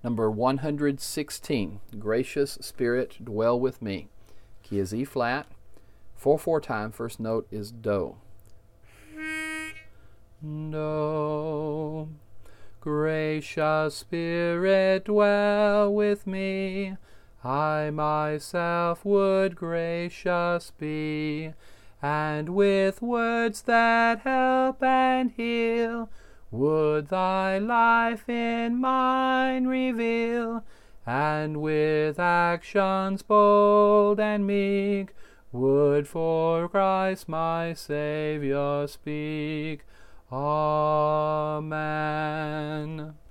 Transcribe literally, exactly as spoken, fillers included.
Number one hundred sixteen, Gracious Spirit, Dwell with Me. Key is E flat. four four time, first note is Do. Do. Gracious Spirit, dwell with me. I myself would gracious be, and with words that help and heal, would thy life in mine reveal, and with actions bold and meek, would for Christ my Saviour speak. Amen.